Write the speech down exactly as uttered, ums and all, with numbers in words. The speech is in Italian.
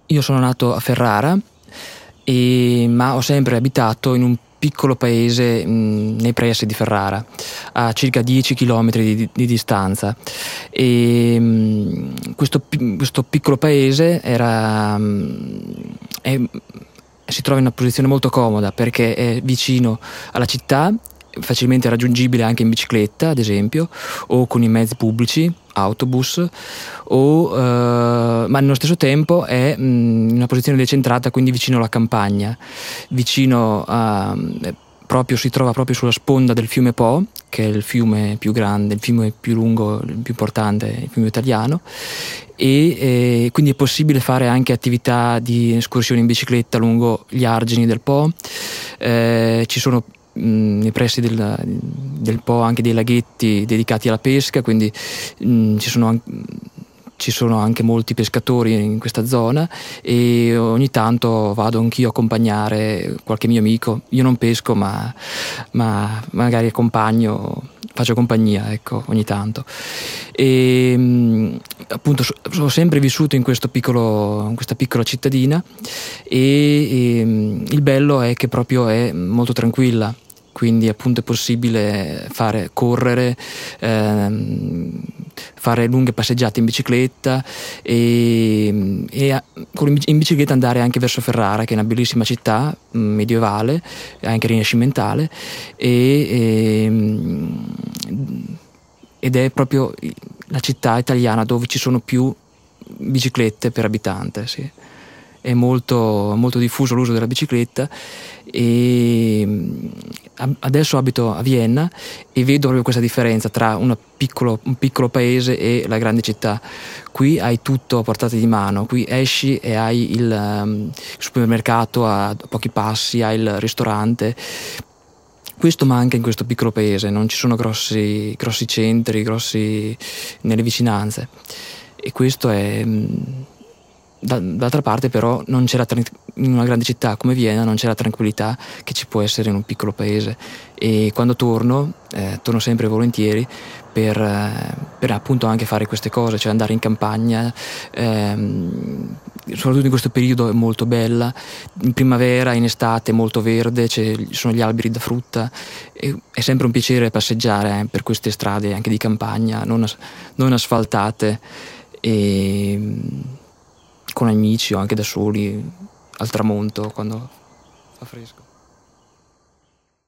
Io sono nato a Ferrara, e, ma ho sempre abitato in un piccolo paese mh, nei pressi di Ferrara, a circa dieci chilometri di, di distanza. E, mh, questo, questo piccolo paese era, mh, è, si trova in una posizione molto comoda perché è vicino alla città, facilmente raggiungibile anche in bicicletta, ad esempio, o con i mezzi pubblici, autobus, o, eh, ma nello stesso tempo è mh, in una posizione decentrata, quindi vicino alla campagna, vicino a, proprio, si trova proprio sulla sponda del fiume Po, che è il fiume più grande, il fiume più lungo, il più importante, il fiume italiano, e eh, quindi è possibile fare anche attività di escursioni in bicicletta lungo gli argini del Po. Eh, ci sono nei pressi del, del Po anche dei laghetti dedicati alla pesca, quindi mh, ci sono anche ci sono anche molti pescatori in questa zona, e ogni tanto vado anch'io a accompagnare qualche mio amico. Io non pesco, ma, ma magari accompagno, faccio compagnia, ecco, ogni tanto. E appunto sono sempre vissuto in questo piccolo, in questa piccola cittadina, e, e il bello è che proprio è molto tranquilla, quindi appunto è possibile fare correre, ehm, fare lunghe passeggiate in bicicletta, e, e con, in bicicletta andare anche verso Ferrara, che è una bellissima città medievale, anche rinascimentale, e, e, ed è proprio la città italiana dove ci sono più biciclette per abitante, sì. È molto, molto diffuso l'uso della bicicletta, e adesso abito a Vienna e vedo proprio questa differenza tra una piccolo, un piccolo paese e la grande città. Qui hai tutto a portata di mano, qui esci e hai il, um, il supermercato a pochi passi, hai il ristorante. Questo manca in questo piccolo paese, non ci sono grossi, grossi centri, grossi nelle vicinanze, e questo è... D'altra parte però non c'è la tra- in una grande città come Vienna non c'è la tranquillità che ci può essere in un piccolo paese, e quando torno eh, torno sempre volentieri per, eh, per appunto anche fare queste cose, cioè andare in campagna, ehm, soprattutto in questo periodo è molto bella, in primavera, in estate è molto verde, ci sono gli alberi da frutta, e è sempre un piacere passeggiare eh, per queste strade anche di campagna non, as- non asfaltate, e con amici o anche da soli al tramonto quando fa fresco.